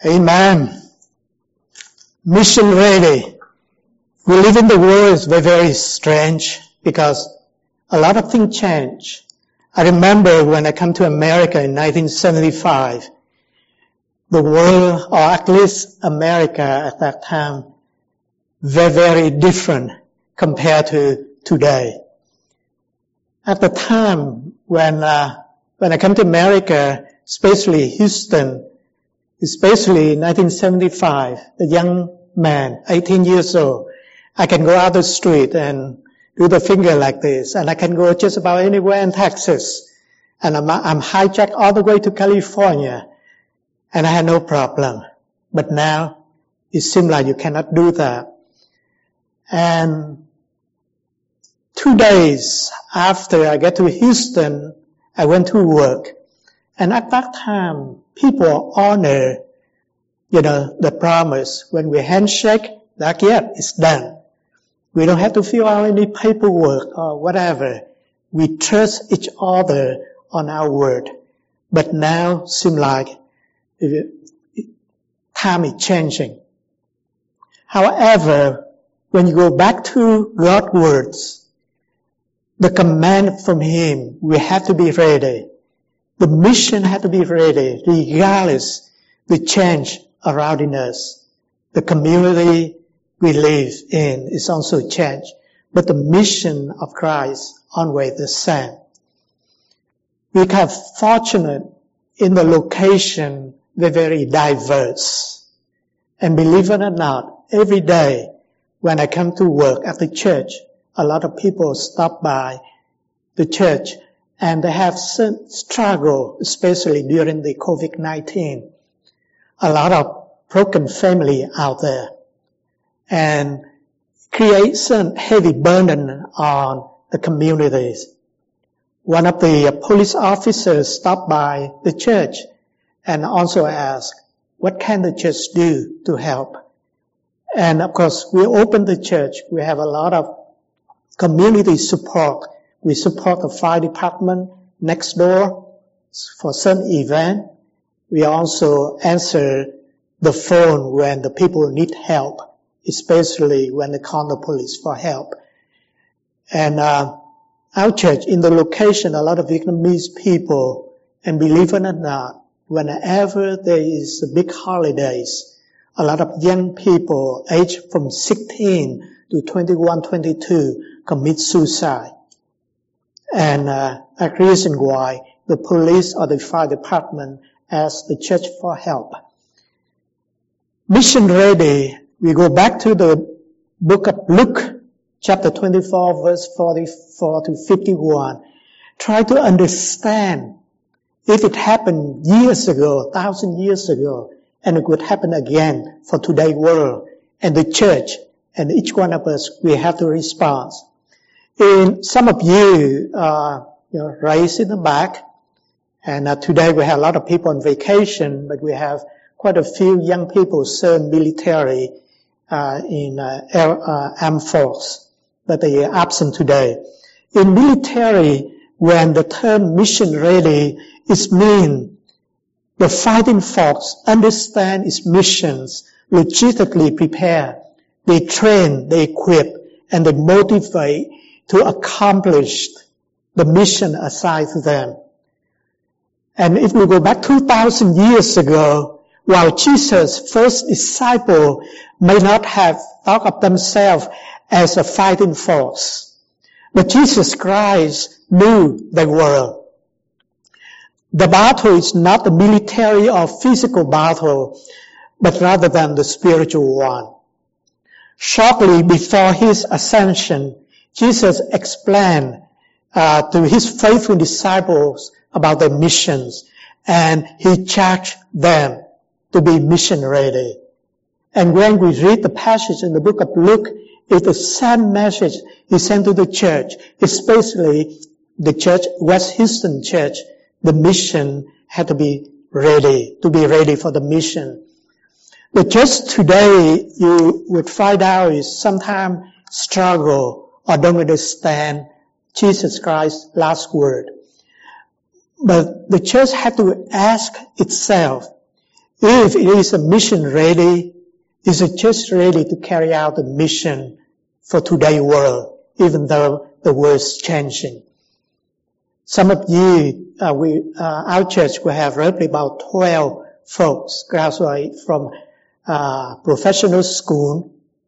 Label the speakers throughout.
Speaker 1: Amen. Mission ready. We live in the world is very, very strange because a lot of things change. I remember when I came to America in 1975, the world, or at least America at that time, very, very different compared to today. At the time when I came to America, especially Houston, especially in 1975, the young man, 18 years old, I can go out the street and do the finger like this, and I can go just about anywhere in Texas, and I'm hijacked all the way to California, and I had no problem. But now, it seems like you cannot do that. And 2 days after I get to Houston, I went to work. And at that time, people honor, the promise. When we handshake, that's it, it's done. We don't have to fill out any paperwork or whatever. We trust each other on our word. But now, seems like time is changing. However, when you go back to God's words, the command from Him, we have to be ready. The mission has to be ready, regardless the change around in us. The community we live in is also changed, but the mission of Christ always the same. We are fortunate in the location, we're very diverse. And believe it or not, every day when I come to work at the church, a lot of people stop by the church and they have struggle, especially during the COVID-19. A lot of broken family out there and create some heavy burden on the communities. One of the police officers stopped by the church and also asked, what can the church do to help? And of course, we opened the church. We have a lot of community support. We support the fire department next door for some event. We also answer the phone when the people need help, especially when they call the police for help. And our church, in the location, a lot of Vietnamese people, and believe it or not, whenever there is a big holidays, a lot of young people aged from 16 to 21, 22 commit suicide. And a reason why the police or the fire department ask the church for help. Mission ready, we go back to the book of Luke, chapter 24, verse 44 to 51. Try to understand if it happened years ago, 1,000 years ago, and it would happen again for today's world and the church, and each one of us, we have to respond. In some of you, raised in the back, and today we have a lot of people on vacation, but we have quite a few young people serve military in armed force, but they are absent today. In military, when the term mission ready is mean the fighting force understand its missions, logistically prepare, they train, they equip, and they motivate to accomplish the mission assigned to them. And if we go back 2,000 years ago, while Jesus' first disciple may not have thought of themselves as a fighting force, but Jesus Christ knew the world. The battle is not the military or physical battle, but rather than the spiritual one. Shortly before His ascension, Jesus explained to His faithful disciples about their missions, and He charged them to be mission ready. And when we read the passage in the book of Luke, it's the same message He sent to the church, especially the church, West Houston Church. The mission had to be ready for the mission. But just today, you would find out is sometimes struggle or don't understand Jesus Christ's last word. But the church had to ask itself, If it is a mission ready, is it just ready to carry out the mission for today's world, even though the world's changing? Some of you, our church will have roughly about 12 folks graduate from professional school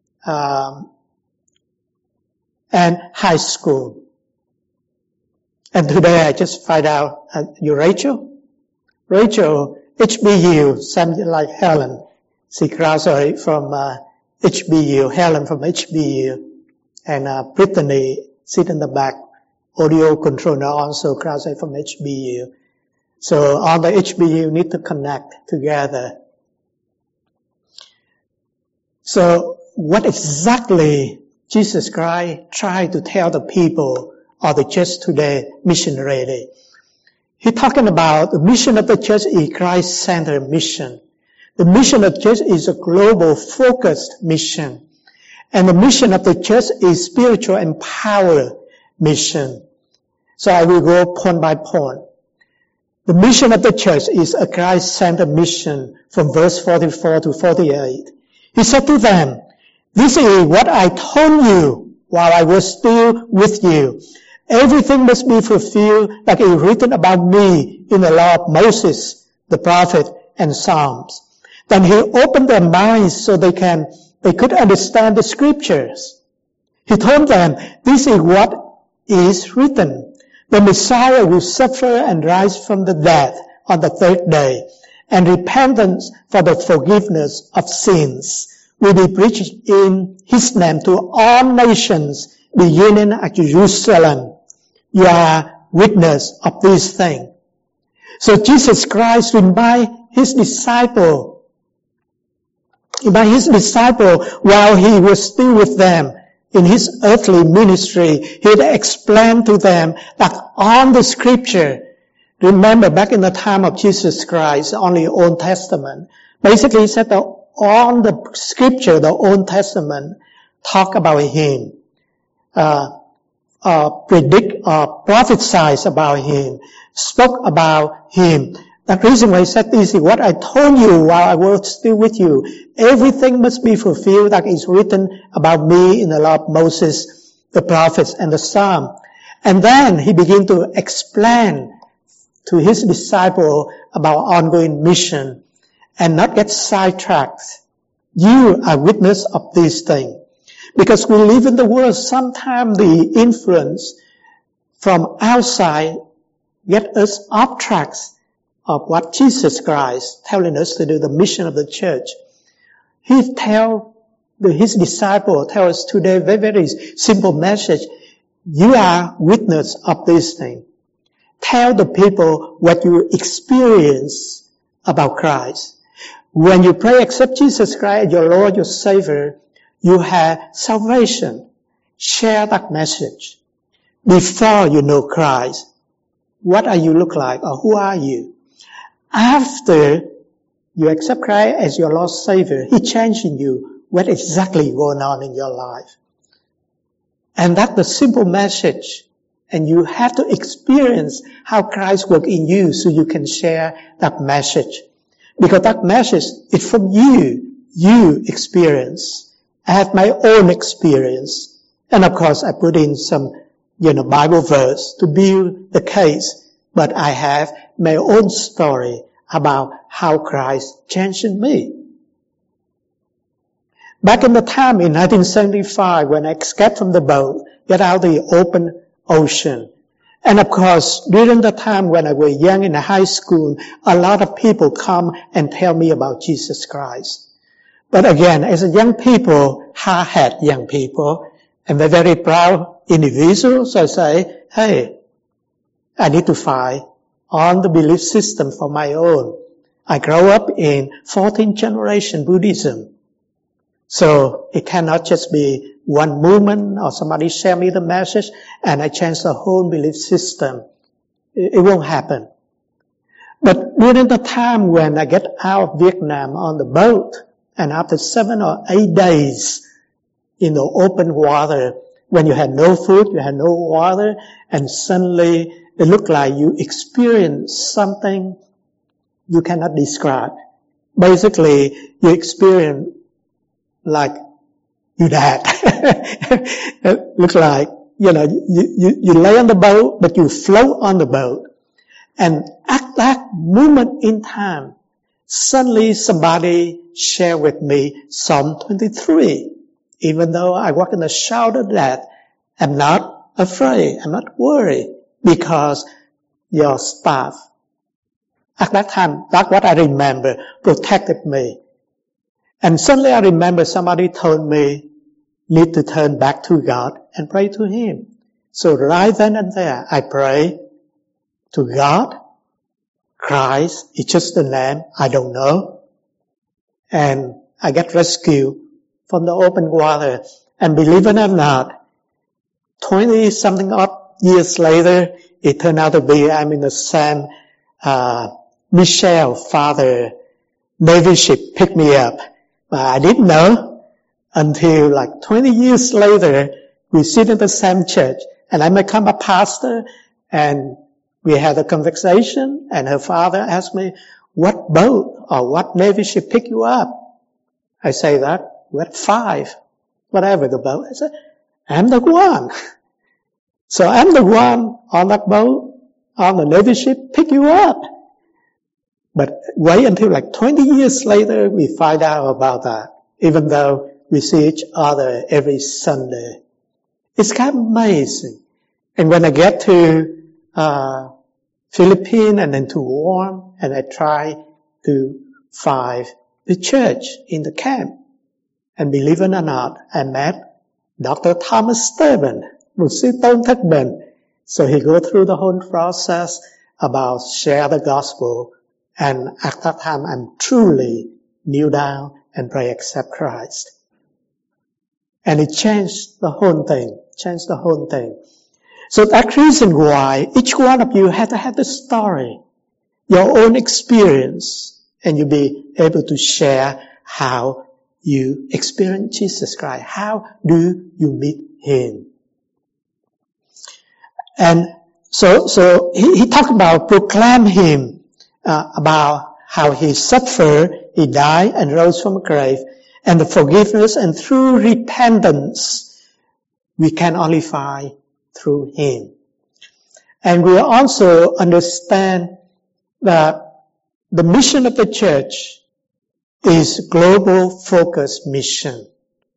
Speaker 1: and high school. And today I just find out, you Rachel? Rachel, HBU, something like Helen. She graduated from HBU, Helen from HBU. And Brittany, sit in the back, audio controller, also graduated from HBU. So all the HBU need to connect together. So what exactly Jesus Christ tried to tell the people or the church today, mission ready? He's talking about the mission of the church is Christ-centered mission. The mission of the church is a global focused mission. And the mission of the church is spiritual empowered mission. So I will go point by point. The mission of the church is a Christ-centered mission from verse 44 to 48. He said to them, "This is what I told you while I was still with you. Everything must be fulfilled like it is written about me in the law of Moses, the prophet, and Psalms." Then he opened their minds so they could understand the scriptures. He told them, "This is what is written. The Messiah will suffer and rise from the dead on the third day, and repentance for the forgiveness of sins will be preached in his name to all nations, beginning at Jerusalem. You are witness of this thing." So Jesus Christ reminded his disciple while he was still with them in his earthly ministry, he had explained to them that on the scripture, remember back in the time of Jesus Christ, only Old Testament, basically he said that on the scripture, the Old Testament, talk about him, predict or prophesize about him, spoke about him. The reason why he said this is what I told you while I was still with you. Everything must be fulfilled that is written about me in the law of Moses, the prophets, and the Psalm. And then he began to explain to his disciple about ongoing mission and not get sidetracked. You are witness of this thing. Because we live in the world, sometimes the influence from outside get us off track of what Jesus Christ telling us to do, the mission of the church. He his disciple tell us today very, very simple message. You are witness of this thing. Tell the people what you experience about Christ. When you pray, accept Jesus Christ as your Lord, your Savior, you have salvation. Share that message. Before you know Christ, what are you look like or who are you? After you accept Christ as your Lord Savior, He changing you. What exactly going on in your life? And that's the simple message. And you have to experience how Christ works in you so you can share that message. Because that message is from you. You experience. I have my own experience. And of course I put in some, Bible verse to build the case. But I have my own story about how Christ changed me. Back in the time in 1975 when I escaped from the boat, get out the open ocean. And of course, during the time when I was young in high school, a lot of people come and tell me about Jesus Christ. But again, as a young people, hard-headed young people, and they're very proud individuals, so I say, hey, I need to find on the belief system for my own. I grew up in 14th generation Buddhism. So it cannot just be one movement or somebody share me the message and I change the whole belief system. It won't happen. But during the time when I get out of Vietnam on the boat and after 7 or 8 days in the open water, when you had no food, you had no water, and suddenly it looked like you experienced something you cannot describe. basically you experience like you died. It looks like, you lay on the boat, but you float on the boat. And at that moment in time, suddenly somebody shared with me Psalm 23. Even though I walk in the shadow of death, I'm not afraid, I'm not worried, because your staff, at that time, that's what I remember, protected me. And suddenly I remember somebody told me, need to turn back to God and pray to Him. So right then and there, I pray to God. Christ is just a name, I don't know. And I get rescued from the open water. And believe it or not, 20-something odd years later, it turned out to be I'm in the same Michelle, Father, Navy ship picked me up. But I didn't know until like 20 years later, we sit in the same church, and I become a pastor, and we had a conversation, and her father asked me, what boat or what Navy ship picked you up? I say that, we're 5, whatever the boat. I said, I'm the one. So I'm the one on that boat, on the Navy ship, pick you up. But wait until like 20 years later, we find out about that, even though we see each other every Sunday. It's kind of amazing. And when I get to Philippines and then to Guam, and I try to find the church in the camp. And believe it or not, I met Dr. Thomas Stephen, một sư Tôn Thất Bình. So he go through the whole process about share the gospel. And at that time, I'm truly kneel down and pray, accept Christ. And it changed the whole thing, So that's the reason why each one of you have to have the story, your own experience, and you'll be able to share how you experience Jesus Christ. How do you meet Him? And so he talked about proclaim Him, about how He suffered, He died and rose from the grave, and the forgiveness, and through repentance, we can only find through Him. And we also understand that the mission of the church is global focused mission.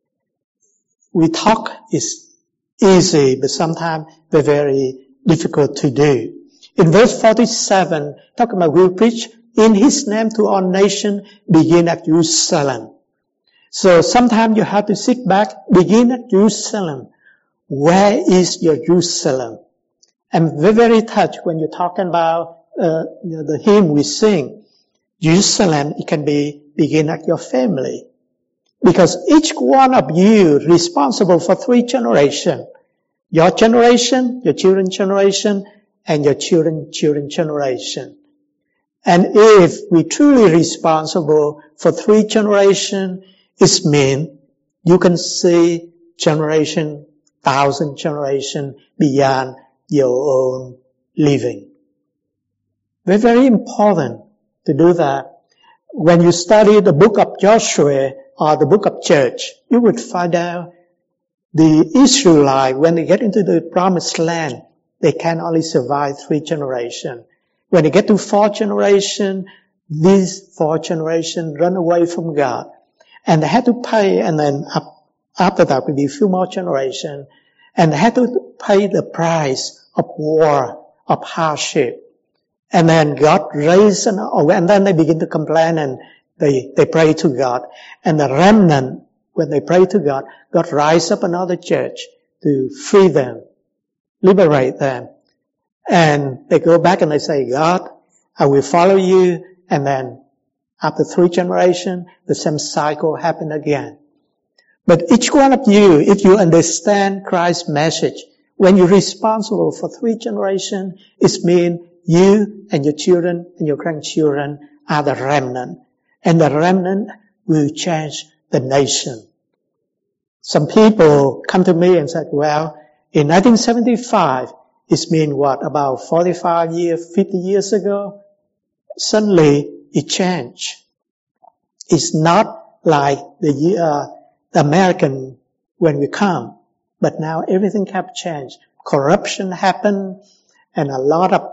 Speaker 1: We talk is easy, but sometimes they're very difficult to do. In verse 47, talking about we preach in His name to all nations, begin at Jerusalem. So sometimes you have to sit back, begin at Jerusalem. Where is your Jerusalem? I'm very, very touched when you're talking about the hymn we sing. Jerusalem, it can begin at your family. Because each one of you is responsible for 3 generations. Your generation, your children's generation, and your children's generation. And if we're truly responsible for 3 generations, it means you can see generation, 1,000 generations beyond your own living. Very, very important to do that. When you study the book of Joshua or the book of Judges, you would find out the Israelites, when they get into the promised land, they can only survive 3 generations. When they get to 4th generation, these 4 generations run away from God. And they had to pay, and then after that will be a few more generations, and they had to pay the price of war, of hardship. And then God raised, and then they begin to complain, and they pray to God. And the remnant, when they pray to God, God rise up another church to free them, liberate them. And they go back and they say, God, I will follow you. And then after 3 generations, the same cycle happened again. But each one of you, if you understand Christ's message, when you're responsible for 3 generations, it means you and your children and your grandchildren are the remnant. And the remnant will change the nation. Some people come to me and said, well, in 1975, it means what, about 45 years, 50 years ago? Suddenly, it changed. It's not like the American when we come, but now everything have changed. Corruption happened, and a lot of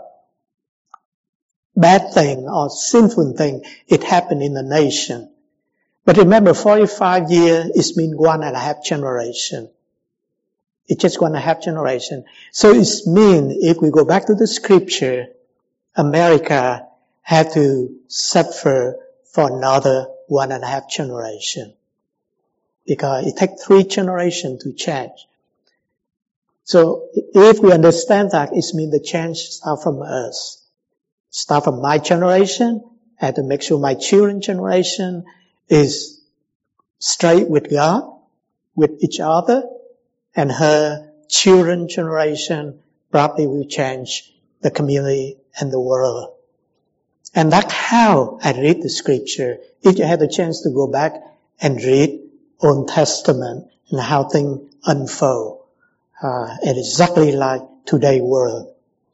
Speaker 1: bad thing or sinful thing, it happened in the nation. But remember, 45 years, it means 1.5 generation. It's just 1.5 generation. So it means if we go back to the scripture, America had to suffer for another 1.5 generation. Because it takes 3 generations to change. So if we understand that, it means the change starts from us. Start from my generation, and to make sure my children's generation is straight with God, with each other, and her children's generation probably will change the community and the world. And that's how I read the scripture. If you have the chance to go back and read Old Testament and how things unfold, and exactly like today's world.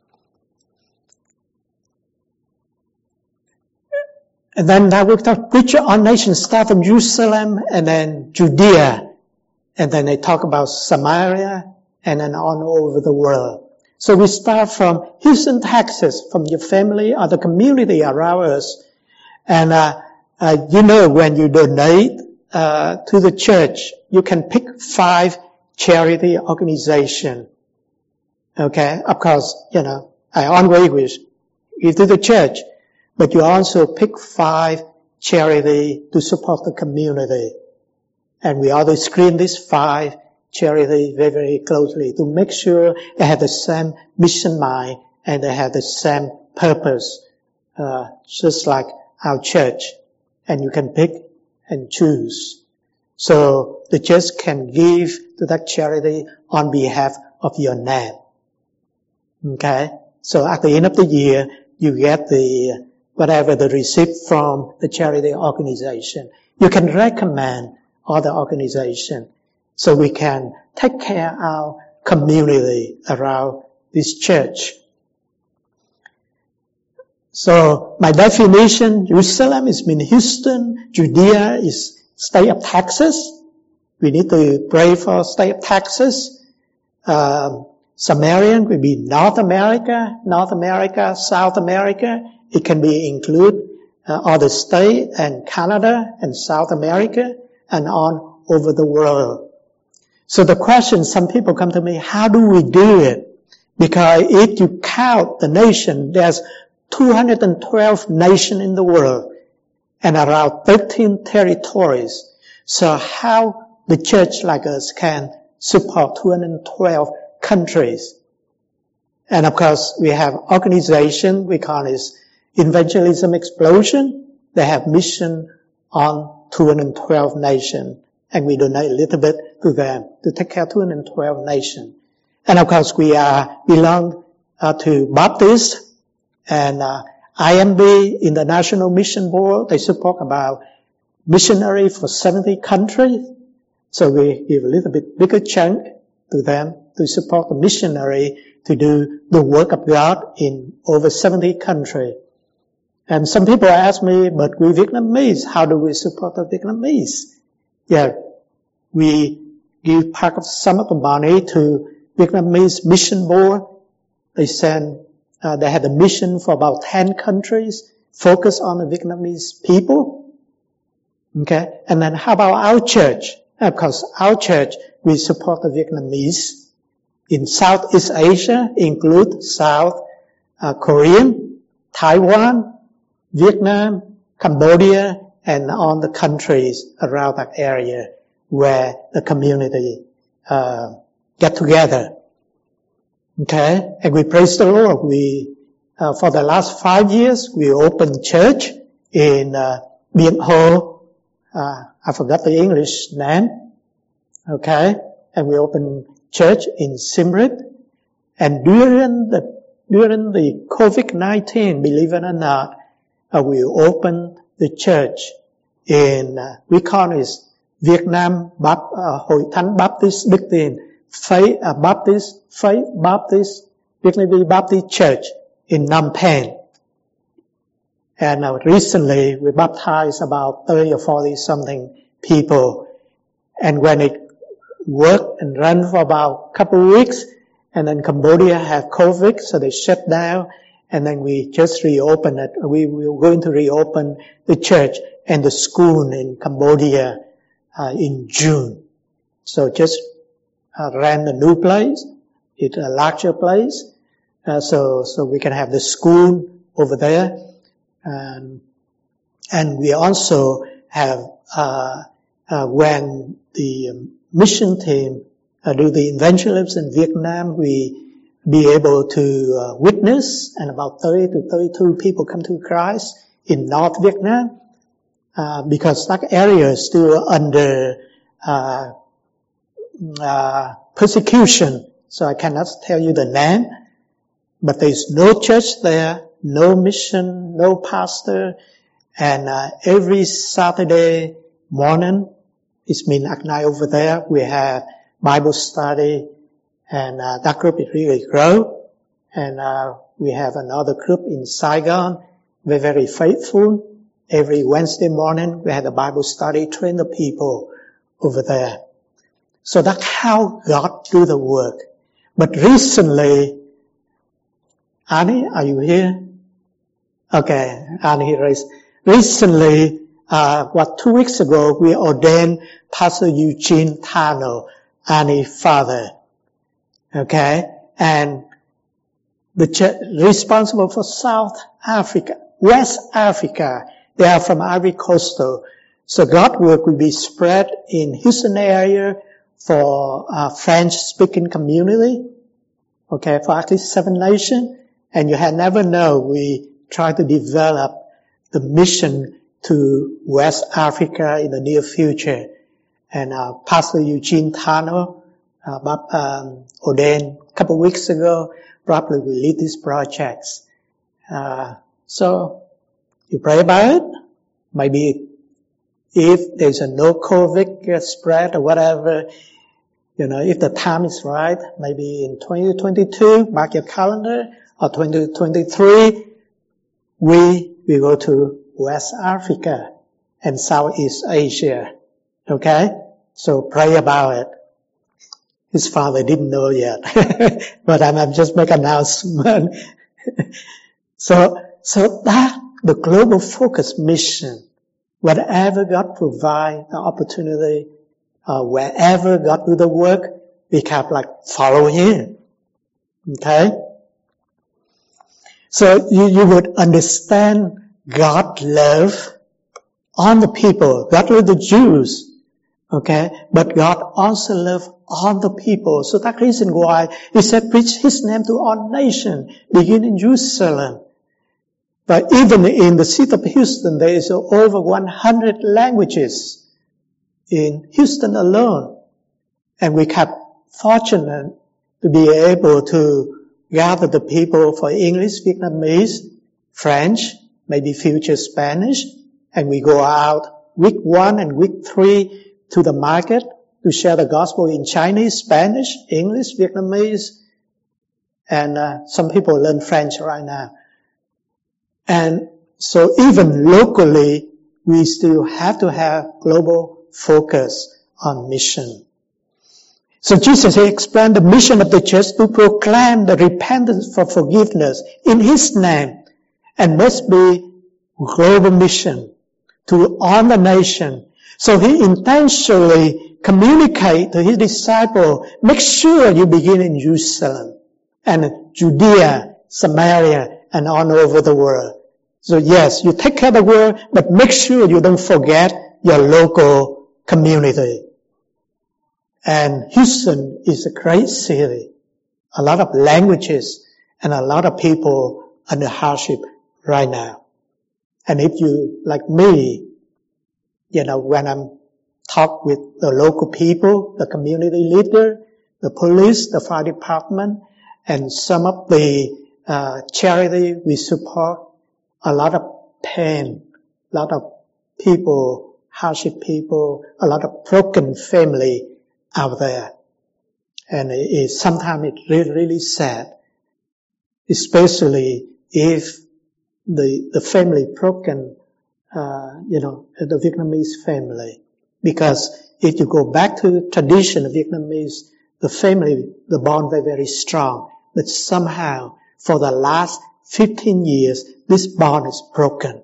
Speaker 1: And then now we talk, preacher on nations start from Jerusalem and then Judea. And then they talk about Samaria and then on over the world. So we start from Houston, Texas, from your family or the community around us. And, when you donate, to the church, you can pick 5 charity organizations. Okay? Of course, I always wish you to the church. But you also pick 5 charity to support the community. And we always screen these 5 charity very, very closely to make sure they have the same mission mind and they have the same purpose, just like our church. And you can pick and choose. So the church can give to that charity on behalf of your name. Okay? So at the end of the year, you get whatever the receipt from the charity organization. You can recommend other organizations so we can take care of our community around this church. So my definition, Jerusalem is mean Houston, Judea is state of Texas. We need to pray for state of Texas. Samarian will be North America, South America. It can be include other states and Canada and South America and on over the world. So the question, some people come to me, how do we do it? Because if you count the nation, there's 212 nations in the world and around 13 territories. So how the church like us can support 212 countries? And of course, we have organization, we call it Evangelism Explosion. They have mission on 212 nations. And we donate a little bit to them to take care of 212 nations. And of course, we belong to Baptist and IMB, International Mission Board. They support about missionary for 70 countries. So we give a little bit bigger chunk to them to support the missionary to do the work of God in over 70 countries. And some people ask me, but we Vietnamese, how do we support the Vietnamese? Yeah, we give part of some of the money to Vietnamese Mission Board. They had a mission for about 10 countries, focus on the Vietnamese people. Okay, and then how about our church? Of course, our church, we support the Vietnamese. In Southeast Asia, include South Korean, Taiwan, Vietnam, Cambodia, and all the countries around that area where the community get together. Okay, and we praise the Lord. We for the last 5 years we opened church in Bien Ho. I forgot the English name. Okay, and we opened church in Siem Reap. And during the COVID-19, believe it or not, we opened the church in we call it Vietnam Hội Thánh Baptist Đức Tin Faith Vietnamese Baptist Church in Phnom Penh. And recently we baptized about 30 or 40 something people. And when it worked and ran for about a couple of weeks, and then Cambodia had COVID, so they shut down, and then we just reopened it. We were going to reopen the church and the school in Cambodia in June. So just ran a new place, it's a larger place, so we can have the school over there. And we also have, when the mission team do the evangelism in Vietnam, we be able to witness, and about 30 to 32 people come to Christ in North Vietnam, because that area is still under persecution, so I cannot tell you the name, but there's no church there, no mission, no pastor, and every Saturday morning, it's been at night over there, we have Bible study, and that group is really grow, and we have another group in Saigon, we're very faithful. Every Wednesday morning, we have a Bible study, train the people over there. So that's how God do the work. But recently, Annie, are you here? Okay, Annie raised. Recently, 2 weeks ago, we ordained Pastor Eugene Tano, Annie's father. Okay, and the church responsible for South Africa, West Africa, they are from Ivory Coast. So God's work will be spread in Houston area for French-speaking community, okay, for at least 7 nations. And you had never known, we try to develop the mission to West Africa in the near future. And Pastor Eugene Tano, ordained a couple of weeks ago, probably will lead these projects. So you pray about it. Maybe if there's no COVID spread or whatever, if the time is right, maybe in 2022, mark your calendar, or 2023, we go to West Africa and Southeast Asia. Okay? So pray about it. His father didn't know yet, but I'm just make an announcement. So that the global focus mission, whatever God provide the opportunity, wherever God do the work, we can follow Him. Okay? So you would understand God's love on the people. God loved the Jews. Okay? But God also loved all the people. So that's the reason why He said, preach His name to all nations, begin in Jerusalem. But even in the city of Houston, there is over 100 languages in Houston alone. And we kept fortunate to be able to gather the people for English, Vietnamese, French, maybe future Spanish. And we go out week 1 and week 3 to the market to share the gospel in Chinese, Spanish, English, Vietnamese. And some people learn French right now. And so even locally, we still have to have global focus on mission. So Jesus explained the mission of the church to proclaim the repentance for forgiveness in His name, and must be global mission to all the nation. So He intentionally communicate to His disciples, make sure you begin in Jerusalem and Judea, Samaria, and all over the world. So yes, you take care of the world, but make sure you don't forget your local community. And Houston is a great city. A lot of languages and a lot of people under hardship right now. And if you, like me, when I'm talk with the local people, the community leader, the police, the fire department, and some of the charity we support, a lot of pain, a lot of people, hardship people, a lot of broken family out there. And sometimes it's really, really sad, especially if the family broken, the Vietnamese family. Because if you go back to the tradition of Vietnamese, the family, the bond very, very strong. But somehow, for the last 15 years, this bond is broken.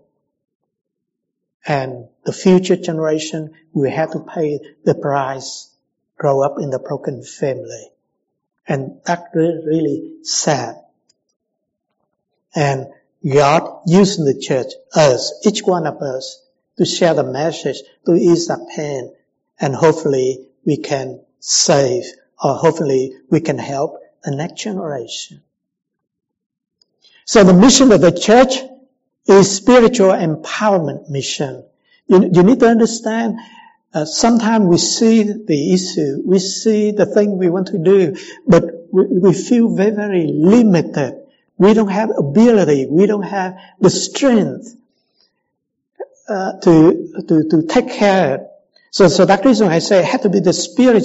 Speaker 1: And the future generation will have to pay the price, grow up in the broken family. And that's really sad. And God using the church, us, each one of us, to share the message, to ease that pain. And hopefully we can save, or hopefully we can help the next generation. So the mission of the church is spiritual empowerment mission. You need to understand, sometimes we see the issue, we see the thing we want to do, but we feel very, very limited. We don't have ability, we don't have the strength to take care. So that's the reason I say it had to be the spirit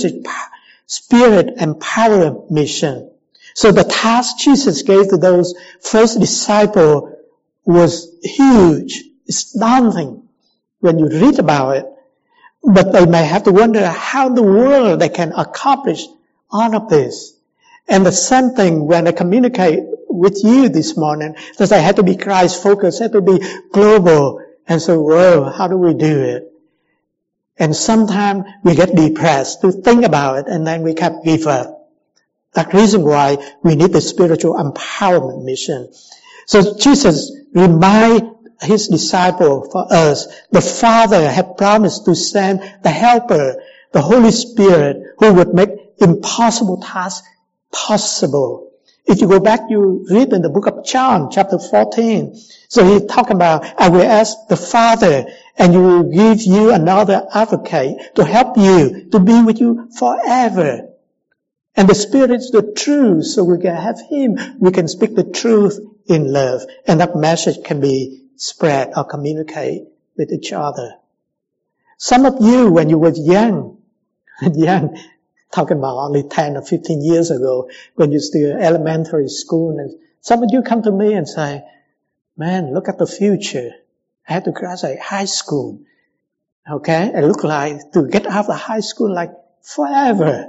Speaker 1: empowerment mission. So the task Jesus gave to those first disciples was huge. It's daunting when you read about it. But they may have to wonder how in the world they can accomplish all of this. And the same thing when I communicate with you this morning, that they have to be Christ-focused, have to be global. And so, whoa, how do we do it? And sometimes we get depressed to think about it, and then we can't give up. That's the reason why we need the spiritual empowerment mission. So Jesus remind his disciple for us, the Father had promised to send the Helper, the Holy Spirit, who would make impossible tasks possible. If you go back, you read in the book of John, chapter 14. So he talked about, I will ask the Father, and he will give you another advocate to help you, to be with you forever. And the Spirit is the truth, so we can have Him. We can speak the truth in love. And that message can be spread or communicate with each other. Some of you, when you were young, talking about only 10 or 15 years ago, when you're still in elementary school, and some of you come to me and say, man, look at the future. I have to graduate high school. Okay? It look like to get out of high school like forever.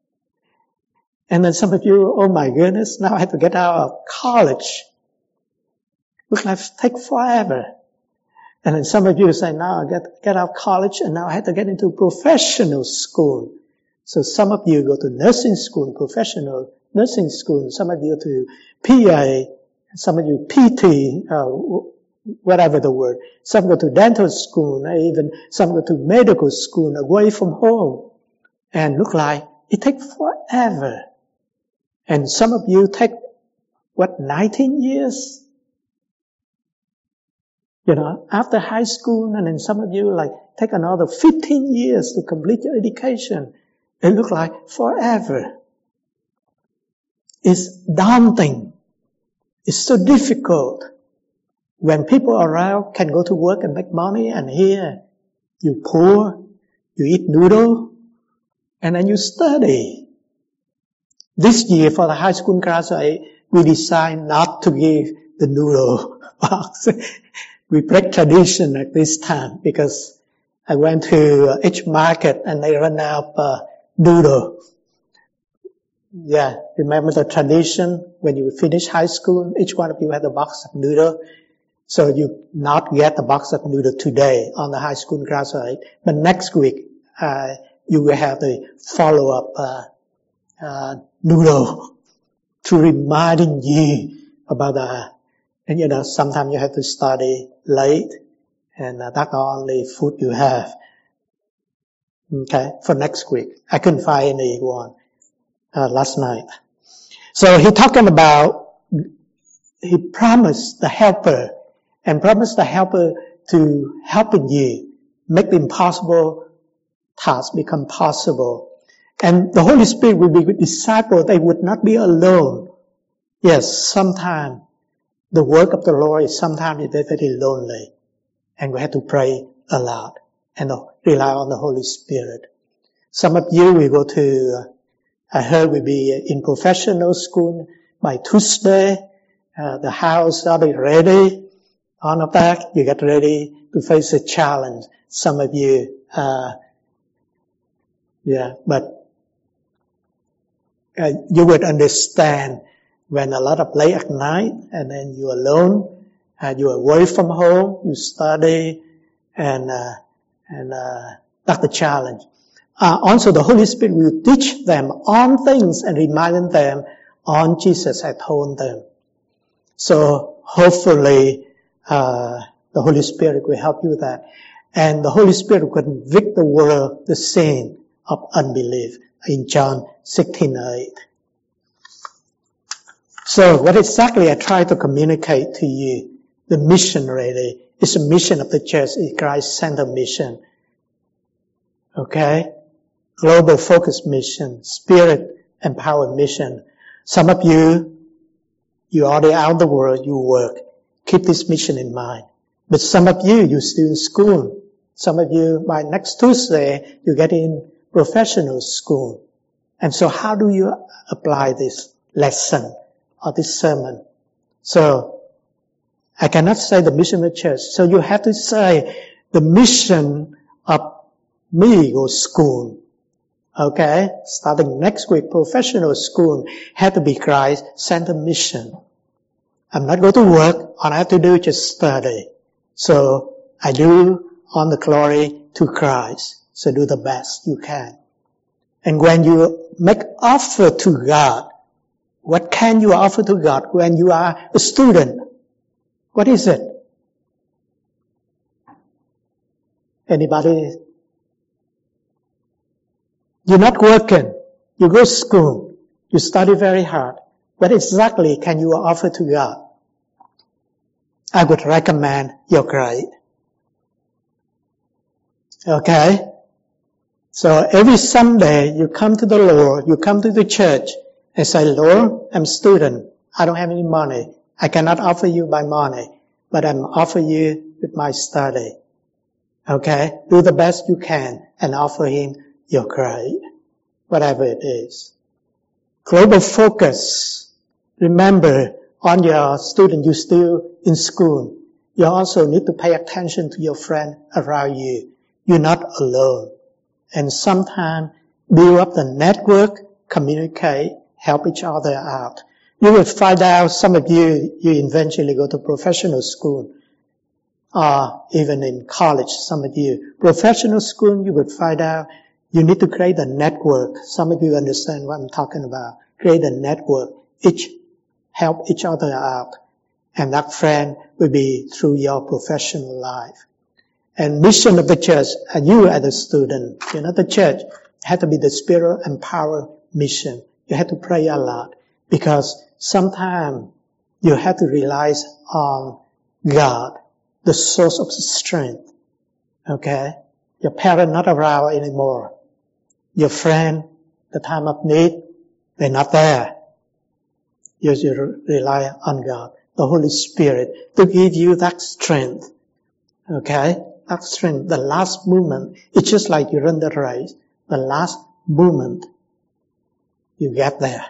Speaker 1: And then some of you, oh my goodness, now I have to get out of college. Looks like take forever. And then some of you say, now I get out of college and now I have to get into professional school. So some of you go to nursing school, professional nursing school. Some of you to PA, some of you PT, whatever the word. Some go to dental school, even some go to medical school away from home. And look like it takes forever. And some of you take, 19 years? After high school, and then some of you take another 15 years to complete your education. It looks like forever. It's daunting. It's so difficult. When people around can go to work and make money, and here, you poor, you eat noodle, and then you study. This year, for the high school graduate, we decided not to give the noodle box. We break tradition at this time because I went to H Market and they ran out of noodle. Yeah, remember the tradition when you finish high school, each one of you had a box of noodle. So you not get the box of noodle today on the high school graduate, but next week you will have the follow-up noodle to reminding you about and sometimes you have to study late, and that's the only food you have. Okay, for next week. I couldn't find any one last night. So he talking about, he promised the Helper, and promised the Helper to helping you make the impossible task become possible. And the Holy Spirit will be with disciples. They would not be alone. Yes, sometimes the work of the Lord is sometimes very, very lonely. And we have to pray a lot and rely on the Holy Spirit. Some of you will go to, I heard will be in professional school by Tuesday. The house will be ready. On of that, you get ready to face a challenge. Some of you, but you would understand when a lot of late at night, and then you're alone, and you're away from home, you study, and that's the challenge. Also, the Holy Spirit will teach them on things and remind them on Jesus had told them. So hopefully, the Holy Spirit will help you with that. And the Holy Spirit will convict the world, the sin of unbelief in John 16:8. So what exactly I try to communicate to you, the mission really, is a mission of the church, is Christ-centered mission. Okay? Global focus mission, spirit empowered mission. Some of you, you're already out of the world, you work. Keep this mission in mind. But some of you, you're still in school. Some of you, by next Tuesday, you get in professional school. And so how do you apply this lesson or this sermon? So, I cannot say the mission of the church. So you have to say the mission of me or school. Okay? Starting next week, professional school had to be Christ-centered mission. I'm not going to work. All I have to do is just study. So I do on the glory to Christ. So do the best you can. And when you make offer to God, what can you offer to God when you are a student? What is it? Anybody? You're not working. You go to school. You study very hard. What exactly can you offer to God? I would recommend your grade. Okay? So every Sunday you come to the Lord, you come to the church and say, Lord, I'm a student. I don't have any money. I cannot offer you my money, but I'm offering you with my study. Okay? Do the best you can and offer Him your grade, whatever it is. Global focus. Remember, on your student, you're still in school. You also need to pay attention to your friend around you. You're not alone. And sometimes build up the network, communicate, help each other out. You will find out, some of you eventually go to professional school, or even in college, some of you. Professional school, you would find out you need to create a network. Some of you understand what I'm talking about. Create a network. Help each other out. And that friend will be through your professional life. And mission of the church, and you as a student, you're not the church, have to be the spirit empowered mission. You have to pray a lot. Because sometimes you have to rely on God, the source of strength. Okay? Your parents not around anymore. Your friend, the time of need, they're not there. You should rely on God, the Holy Spirit, to give you that strength. Okay? That strength, the last moment, it's just like you run the race. The last moment, you get there.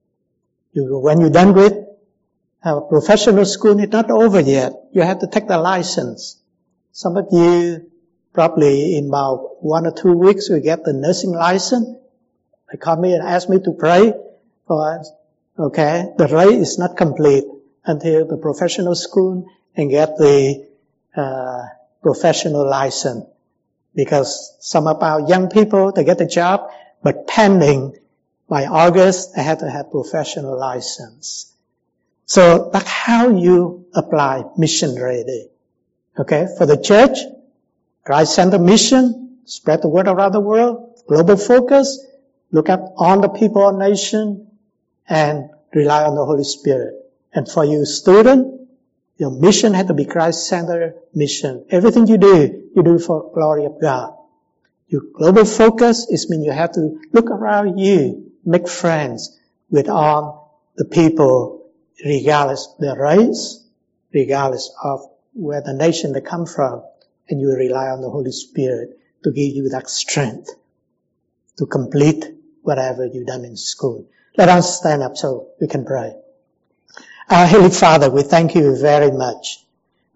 Speaker 1: When you're done with professional school, it's not over yet. You have to take the license. Some of you, probably in about 1 or 2 weeks, will get the nursing license. They call me and ask me to pray for us. Okay? The race is not complete until the professional school and get the professional license. Because some of our young people, they get a job, but pending by August, they have to have professional license. So that's how you apply mission ready. Okay? For the church, Christ-centered mission, spread the word around the world, global focus, look at all the people of nation, and rely on the Holy Spirit. And for you student, your mission has to be Christ-centered mission. Everything you do for glory of God. Your global focus is mean you have to look around you, make friends with all the people, regardless of their race, regardless of where the nation they come from, and you rely on the Holy Spirit to give you that strength to complete whatever you've done in school. Let us stand up so we can pray. Our Heavenly Father, we thank you very much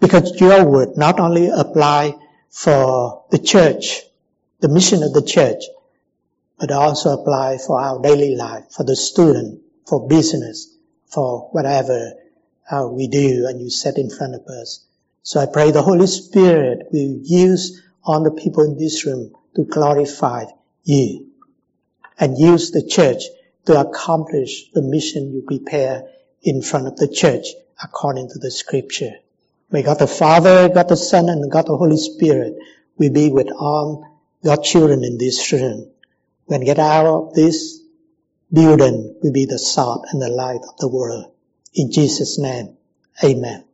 Speaker 1: Because your word not only apply for the church, the mission of the church, but also apply for our daily life, for the student, for business, for whatever we do and you set in front of us. So I pray the Holy Spirit will use all the people in this room to glorify you and use the church to accomplish the mission you prepare in front of the church according to the scripture. May God the Father, God the Son, and God the Holy Spirit will be with all God's children in this room. When we get out of this building, we'll be the salt and the light of the world. In Jesus' name, amen.